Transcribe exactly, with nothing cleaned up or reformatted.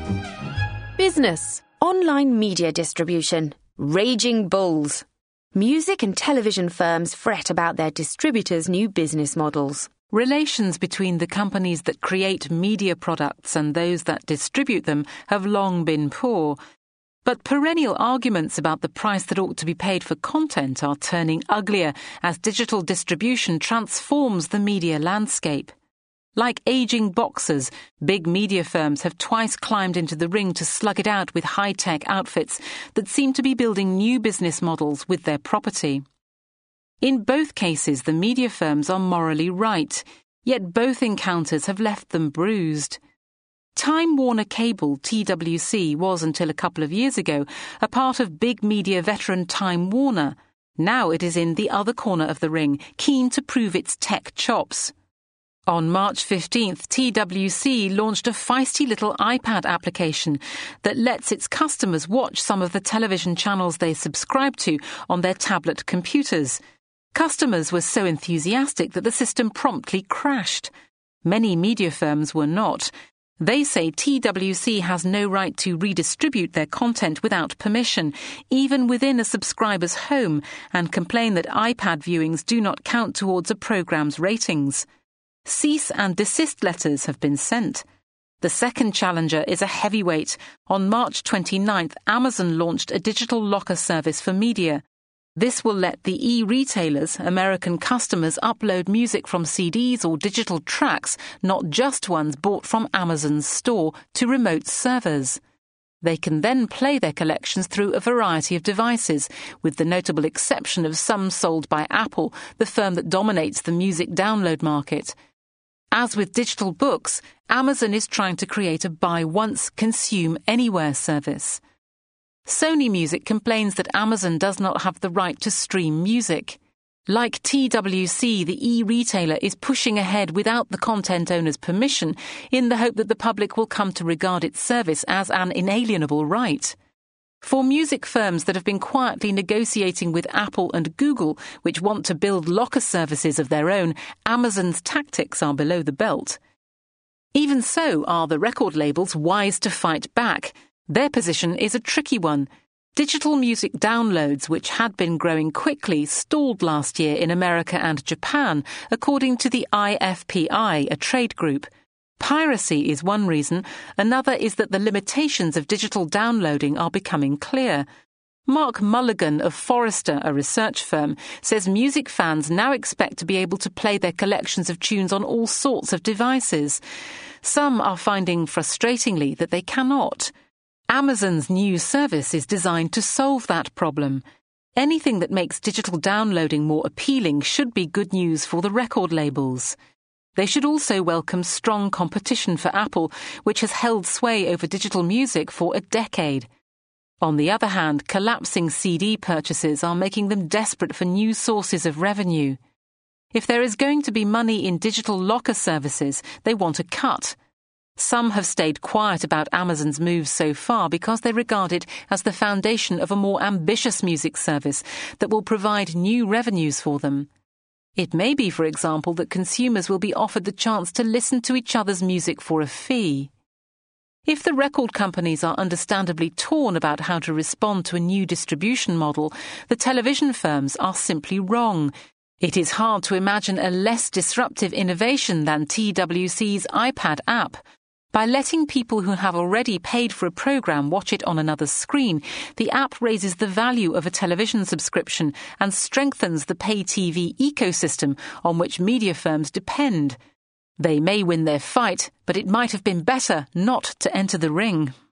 Business, online media distribution, raging bulls. Music and television firms fret about their distributors' new business models. Relations between the companies that create media products and those that distribute them have long been poor. But perennial arguments about the price that ought to be paid for content are turning uglier as digital distribution transforms the media landscape. Like aging boxers, big media firms have twice climbed into the ring to slug it out with high-tech outfits that seem to be building new business models with their property. In both cases, the media firms are morally right, yet both encounters have left them bruised. Time Warner Cable, T W C, was until a couple of years ago a part of big media veteran Time Warner. Now it is in the other corner of the ring, keen to prove its tech chops. On March fifteenth, T W C launched a feisty little iPad application that lets its customers watch some of the television channels they subscribe to on their tablet computers. Customers were so enthusiastic that the system promptly crashed. Many media firms were not. They say T W C has no right to redistribute their content without permission, even within a subscriber's home, and complain that iPad viewings do not count towards a program's ratings. Cease and desist letters have been sent. The second challenger is a heavyweight. On March twenty-ninth, Amazon launched a digital locker service for media. This will let the e-retailers, American customers, upload music from C Ds or digital tracks, not just ones bought from Amazon's store, to remote servers. They can then play their collections through a variety of devices, with the notable exception of some sold by Apple, the firm that dominates the music download market. As with digital books, Amazon is trying to create a buy once, consume anywhere service. Sony Music complains that Amazon does not have the right to stream music. Like T W C, the e-retailer is pushing ahead without the content owner's permission in the hope that the public will come to regard its service as an inalienable right. For music firms that have been quietly negotiating with Apple and Google, which want to build locker services of their own, Amazon's tactics are below the belt. Even so, are the record labels wise to fight back? Their position is a tricky one. Digital music downloads, which had been growing quickly, stalled last year in America and Japan, according to the I F P I, a trade group. Piracy is one reason. Another is that the limitations of digital downloading are becoming clear. Mark Mulligan of Forrester, a research firm, says music fans now expect to be able to play their collections of tunes on all sorts of devices. Some are finding frustratingly that they cannot. Amazon's new service is designed to solve that problem. Anything that makes digital downloading more appealing should be good news for the record labels. They should also welcome strong competition for Apple, which has held sway over digital music for a decade. On the other hand, collapsing C D purchases are making them desperate for new sources of revenue. If there is going to be money in digital locker services, they want a cut. Some have stayed quiet about Amazon's moves so far because they regard it as the foundation of a more ambitious music service that will provide new revenues for them. It may be, for example, that consumers will be offered the chance to listen to each other's music for a fee. If the record companies are understandably torn about how to respond to a new distribution model, the television firms are simply wrong. It is hard to imagine a less disruptive innovation than T W C's iPad app. By letting people who have already paid for a program watch it on another screen, the app raises the value of a television subscription and strengthens the pay T V ecosystem on which media firms depend. They may win their fight, but it might have been better not to enter the ring.